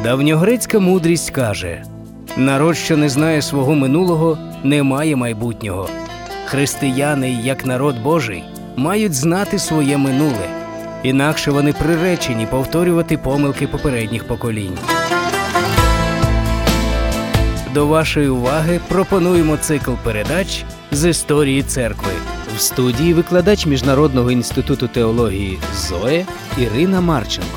Давньогрецька мудрість каже: народ, що не знає свого минулого, не має майбутнього. Християни, як народ Божий, мають знати своє минуле, інакше вони приречені повторювати помилки попередніх поколінь. До вашої уваги пропонуємо цикл передач з історії церкви. В студії викладач Міжнародного інституту теології ЗОЕ Ірина Марченко.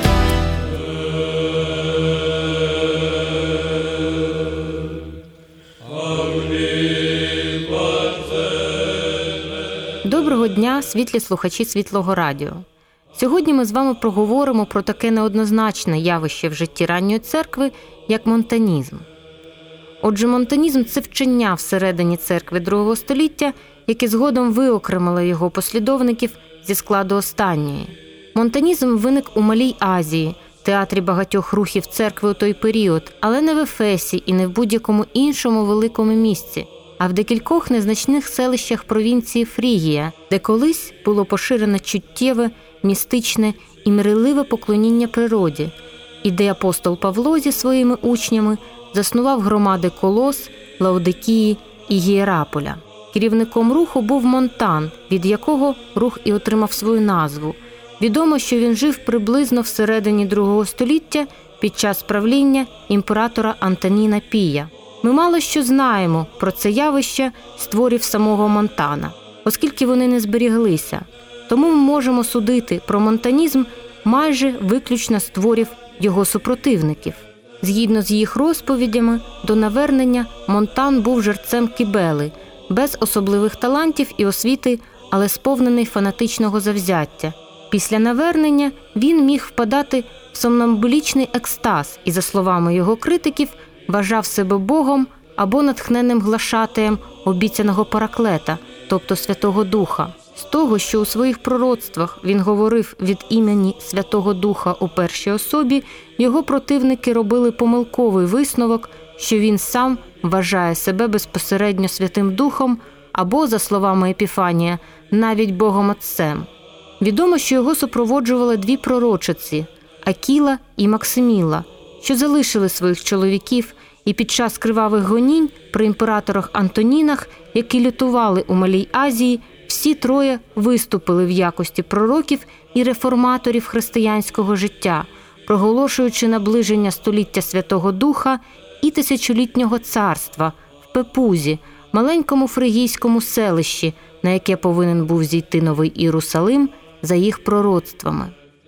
Доброго дня, світлі слухачі Світлого Радіо. Сьогодні ми з вами проговоримо про таке неоднозначне явище в житті ранньої церкви, як монтанізм. Отже, монтанізм – це вчення всередині церкви другого століття, яке згодом виокремило його послідовників зі складу останньої. Монтанізм виник у Малій Азії, театрі багатьох рухів церкви у той період, але не в Ефесі і не в будь-якому іншому великому місці, а в декількох незначних селищах провінції Фрігія, де колись було поширене чуттєве, містичне і мирливе поклоніння природі, і де апостол Павло зі своїми учнями заснував громади Колос, Лаодикії і Гієраполя. Керівником руху був Монтан, від якого рух і отримав свою назву. Відомо, що він жив приблизно всередині другого століття під час правління імператора Антоніна Пія. Ми мало що знаємо про це явище з творів самого Монтана, оскільки вони не зберіглися. Тому ми можемо судити про монтанізм майже виключно з творів його супротивників. Згідно з їх розповідями, до навернення Монтан був жерцем Кібели, без особливих талантів і освіти, але сповнений фанатичного завзяття. Після навернення він міг впадати в сомнамбулічний екстаз і, за словами його критиків, вважав себе Богом або натхненним глашатаєм обіцяного Параклета, тобто Святого Духа. З того, що у своїх пророцтвах він говорив від імені Святого Духа у першій особі, його противники робили помилковий висновок, що він сам вважає себе безпосередньо Святим Духом або, за словами Епіфанія, навіть Богом Отцем. Відомо, що його супроводжували дві пророчиці – Акіла і Максиміла, що залишили своїх чоловіків і під час кривавих гонінь при імператорах Антонінах, які лютували у Малій Азії, всі троє виступили в якості пророків і реформаторів християнського життя, проголошуючи наближення століття Святого Духа і тисячолітнього царства в Пепузі, маленькому фригійському селищі, на яке повинен був зійти Новий Єрусалим за їх пророцтвами.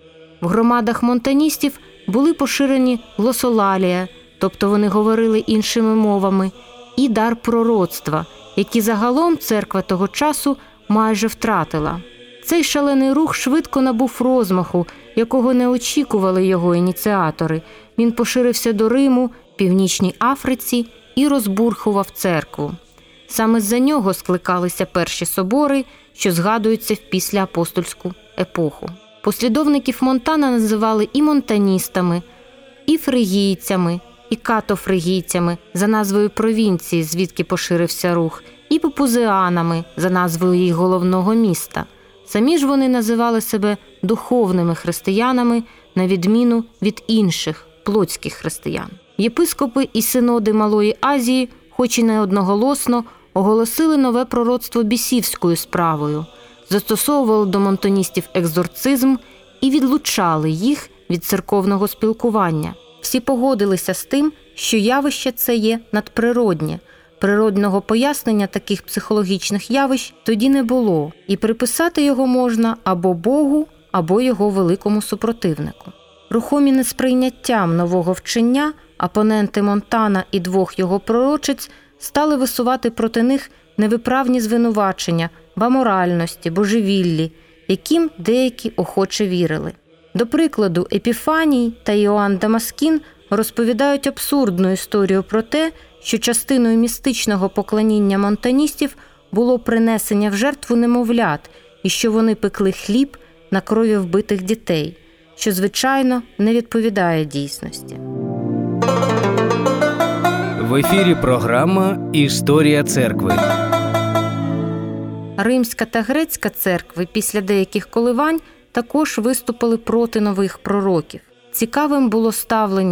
В громадах монтаністів були поширені глосолалія, тобто вони говорили іншими мовами, і дар пророцтва, які загалом церква того часу майже втратила. Цей шалений рух швидко набув розмаху, якого не очікували його ініціатори. Він поширився до Риму, Північній Африці і розбурхував церкву. Саме з-за нього скликалися перші собори, що згадуються в післяапостольську епоху. Послідовників Монтана називали і монтаністами, і фригійцями, і катофригійцями за назвою провінції, звідки поширився рух, і пепузеанами за назвою їх головного міста. Самі ж вони називали себе духовними християнами, на відміну від інших плотських християн. Єпископи і синоди Малої Азії, хоч і не одноголосно, оголосили нове пророцтво бісівською справою, застосовували до монтаністів екзорцизм і відлучали їх від церковного спілкування. Всі погодилися з тим, що явище це є надприроднє. Природного пояснення таких психологічних явищ тоді не було, і приписати його можна або Богу, або його великому супротивнику. Рухомі несприйняттям нового вчення, опоненти Монтана і двох його пророчиць стали висувати проти них невиправні звинувачення в аморальності, божевіллі, яким деякі охоче вірили. До прикладу, Епіфаній та Іоанн Дамаскін розповідають абсурдну історію про те, що частиною містичного поклоніння монтаністів було принесення в жертву немовлят і що вони пекли хліб на крові вбитих дітей, що, звичайно, не відповідає дійсності. В ефірі програма «Історія церкви». Римська та грецька церкви після деяких коливань також виступили проти нових пророків. Цікавим було ставлення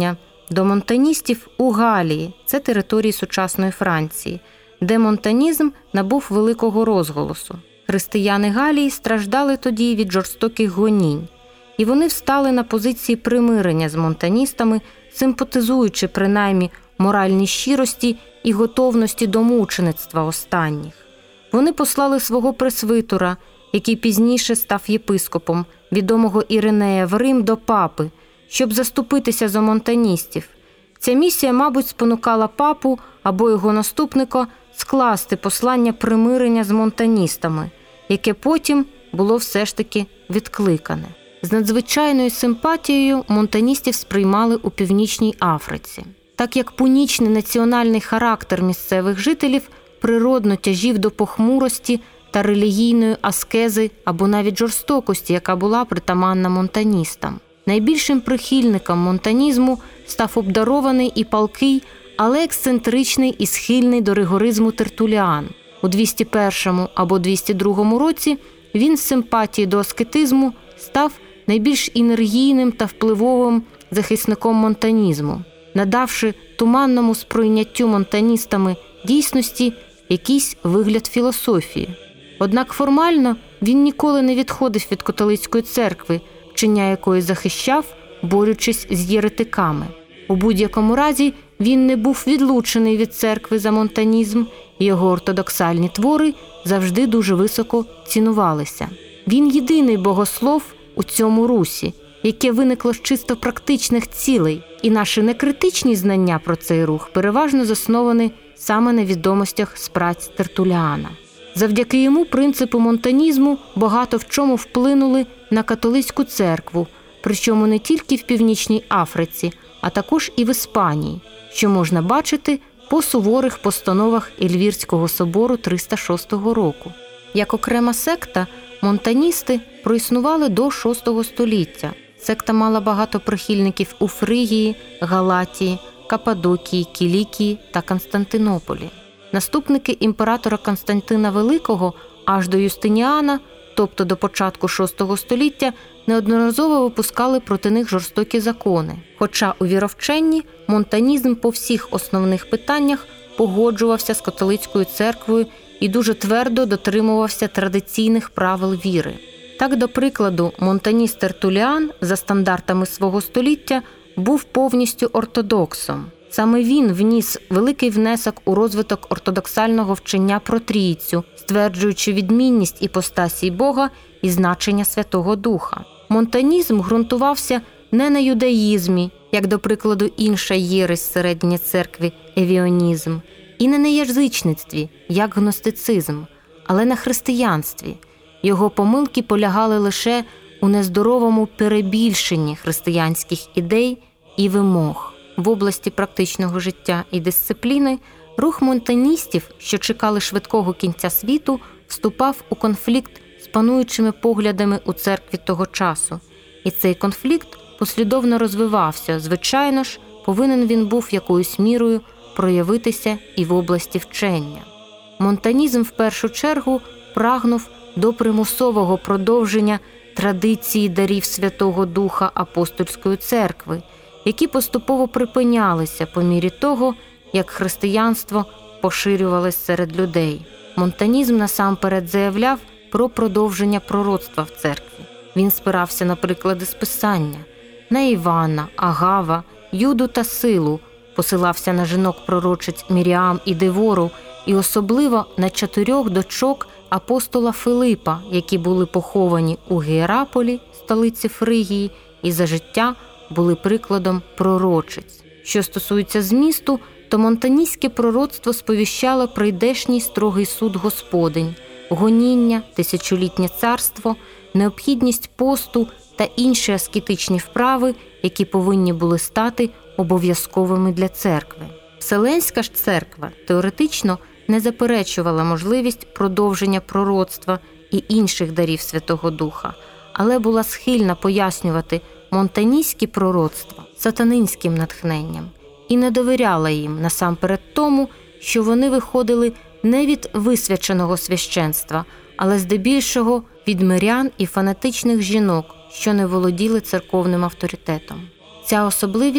до монтаністів у Галії, це території сучасної Франції, де монтанізм набув великого розголосу. Християни Галії страждали тоді від жорстоких гонінь, і вони встали на позиції примирення з монтаністами, симпатизуючи принаймні моральній щирості і готовності до мучеництва останніх. Вони послали свого пресвитера, який пізніше став єпископом, відомого Іринея, в Рим до папи, щоб заступитися за монтаністів. Ця місія, мабуть, спонукала папу або його наступника скласти послання примирення з монтаністами, яке потім було все ж таки відкликане. З надзвичайною симпатією монтаністів сприймали у Північній Африці. Так як пунічний національний характер місцевих жителів природно тяжів до похмурості та релігійної аскези або навіть жорстокості, яка була притаманна монтаністам. Найбільшим прихильником монтанізму став обдарований і палкий, але ексцентричний і схильний до ригоризму Тертуліан. У 201 або 202 році він з симпатії до аскетизму став найбільш енергійним та впливовим захисником монтанізму, надавши туманному сприйняттю монтаністами дійсності якийсь вигляд філософії. Однак формально він ніколи не відходив від католицької церкви, вчення якої захищав, борючись з єретиками. У будь-якому разі він не був відлучений від церкви за монтанізм, і його ортодоксальні твори завжди дуже високо цінувалися. Він єдиний богослов у цьому русі, яке виникло з чисто практичних цілей, і наші некритичні знання про цей рух переважно засновані саме на відомостях з праць Тертуліана. Завдяки йому принципи монтанізму багато в чому вплинули на католицьку церкву, причому не тільки в Північній Африці, а також і в Іспанії, що можна бачити по суворих постановах Ельвірського собору 306 року. Як окрема секта, монтаністи проіснували до VI століття. Секта мала багато прихильників у Фригії, Галатії, Каппадокії, Кілікії та Константинополі. Наступники імператора Константина Великого аж до Юстиніана, тобто до початку VI століття, неодноразово випускали проти них жорстокі закони. Хоча у віровченні монтанізм по всіх основних питаннях погоджувався з католицькою церквою і дуже твердо дотримувався традиційних правил віри. Так, до прикладу, монтаніст Тертуліан за стандартами свого століття був повністю ортодоксом. Саме він вніс великий внесок у розвиток ортодоксального вчення про Трійцю, стверджуючи відмінність іпостасій Бога і значення Святого Духа. Монтанізм ґрунтувався не на юдаїзмі, як, до прикладу, інша єресь Середньої церкви – евіонізм, і не на язичництві, як гностицизм, але на християнстві. Його помилки полягали лише у нездоровому перебільшенні християнських ідей і вимог. В області практичного життя і дисципліни рух монтаністів, що чекали швидкого кінця світу, вступав у конфлікт з пануючими поглядами у церкві того часу. І цей конфлікт послідовно розвивався. Звичайно ж, повинен він був якоюсь мірою проявитися і в області вчення. Монтанізм в першу чергу прагнув до примусового продовження традиції дарів Святого Духа апостольської церкви, які поступово припинялися по мірі того, як християнство поширювалось серед людей. Монтанізм насамперед заявляв про продовження пророцтва в церкві. Він спирався на приклади з Писання, на Івана, Агава, Юду та Силу, посилався на жінок-пророчиць Міріам і Девору і особливо на 4 дочок апостола Филипа, які були поховані у Гієраполі, столиці Фригії, і за життя були прикладом пророчиць. Що стосується змісту, то монтаністське пророцтво сповіщало прийдешній строгий суд Господень, гоніння, тисячолітнє царство, необхідність посту та інші аскетичні вправи, які повинні були стати обов'язковими для церкви. Вселенська ж церква теоретично не заперечувала можливість продовження пророцтва і інших дарів Святого Духа, але була схильна пояснювати монтаністські пророцтва сатанинським натхненням і не довіряла їм насамперед тому, що вони виходили не від висвяченого священства, але здебільшого від мирян і фанатичних жінок, що не володіли церковним авторитетом. Ця особливість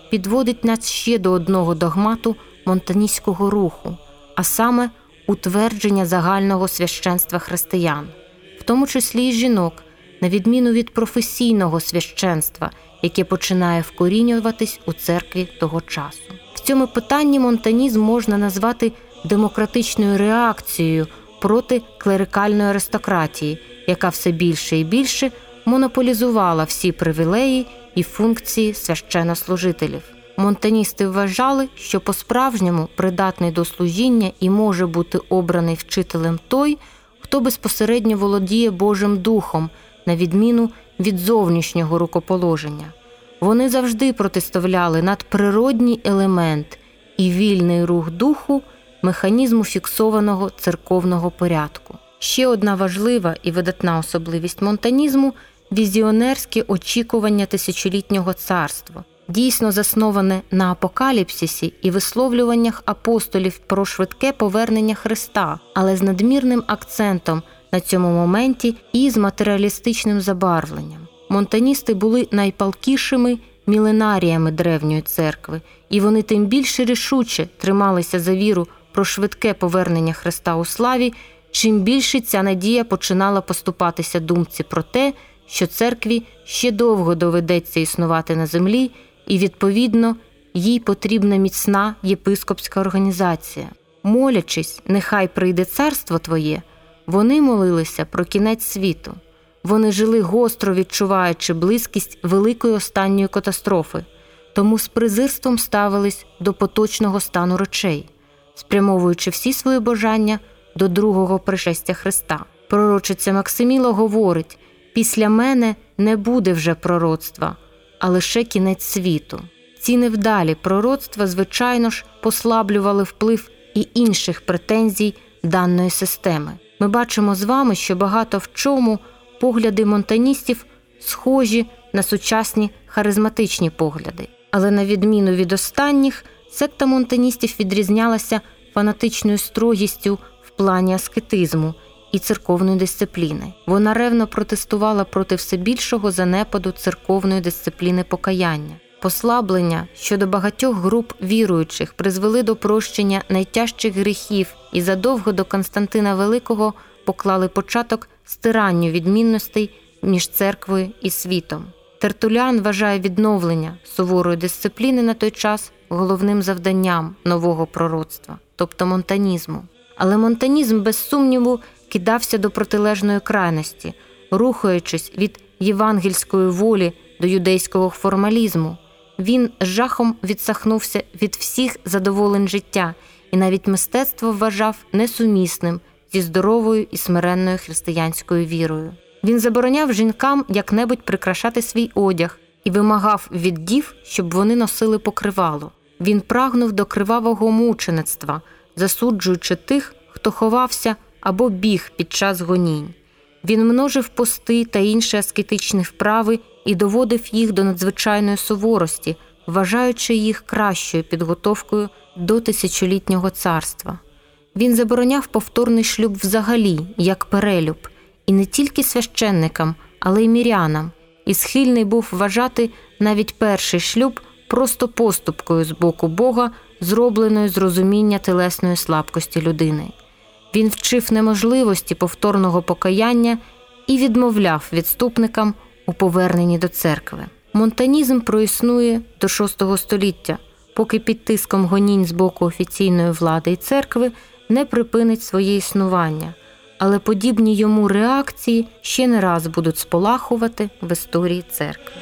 підводить нас ще до одного догмату монтаністського руху, а саме утвердження загального священства християн, в тому числі й жінок, на відміну від професійного священства, яке починає вкорінюватись у церкві того часу. В цьому питанні монтанізм можна назвати демократичною реакцією проти клерикальної аристократії, яка все більше і більше монополізувала всі привілеї і функції священнослужителів. Монтаністи вважали, що по-справжньому придатний до служіння і може бути обраний вчителем той, хто безпосередньо володіє Божим Духом, на відміну від зовнішнього рукоположення. Вони завжди протиставляли надприродній елемент і вільний рух духу механізму фіксованого церковного порядку. Ще одна важлива і видатна особливість монтанізму – візіонерське очікування тисячолітнього царства, дійсно засноване на апокаліпсисі і висловлюваннях апостолів про швидке повернення Христа, але з надмірним акцентом на цьому моменті і з матеріалістичним забарвленням. Монтаністи були найпалкішими міленаріями древньої церкви, і вони тим більше рішуче трималися за віру про швидке повернення Христа у славі, чим більше ця надія починала поступатися думці про те, що церкві ще довго доведеться існувати на землі, і, відповідно, їй потрібна міцна єпископська організація. Молячись, нехай прийде царство Твоє, вони молилися про кінець світу. Вони жили гостро відчуваючи близькість великої останньої катастрофи, тому з презирством ставились до поточного стану речей, спрямовуючи всі свої бажання до другого пришестя Христа. Пророчиця Максиміла говорить: «Після мене не буде вже пророцтва, а лише кінець світу». Ці невдалі пророцтва, звичайно ж, послаблювали вплив і інших претензій даної системи. Ми бачимо з вами, що багато в чому погляди монтаністів схожі на сучасні харизматичні погляди. Але на відміну від останніх, секта монтаністів відрізнялася фанатичною строгістю в плані аскетизму і церковної дисципліни. Вона ревно протестувала проти все більшого занепаду церковної дисципліни покаяння. Послаблення щодо багатьох груп віруючих призвели до прощення найтяжчих гріхів і задовго до Константина Великого поклали початок стиранню відмінностей між церквою і світом. Тертуліан вважає відновлення суворої дисципліни на той час головним завданням нового пророцтва, тобто монтанізму. Але монтанізм, без сумніву, кидався до протилежної крайності, рухаючись від євангельської волі до юдейського формалізму. Він з жахом відсахнувся від всіх задоволень життя і навіть мистецтво вважав несумісним зі здоровою і смиренною християнською вірою. Він забороняв жінкам як-небудь прикрашати свій одяг і вимагав від дів, щоб вони носили покривало. Він прагнув до кривавого мучеництва, засуджуючи тих, хто ховався або біг під час гонінь. Він множив пости та інші аскетичні вправи і доводив їх до надзвичайної суворості, вважаючи їх кращою підготовкою до тисячолітнього царства. Він забороняв повторний шлюб взагалі, як перелюб, і не тільки священникам, але й мирянам, і схильний був вважати навіть перший шлюб просто поступкою з боку Бога, зробленою з розуміння тілесної слабкості людини. Він вчив неможливості повторного покаяння і відмовляв відступникам у поверненні до церкви. Монтанізм проіснує до VI століття, поки під тиском гонінь з боку офіційної влади і церкви не припинить своє існування, але подібні йому реакції ще не раз будуть спалахувати в історії церкви.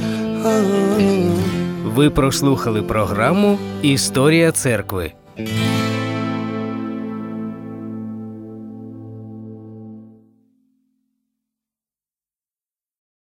Ви прослухали програму «Історія церкви».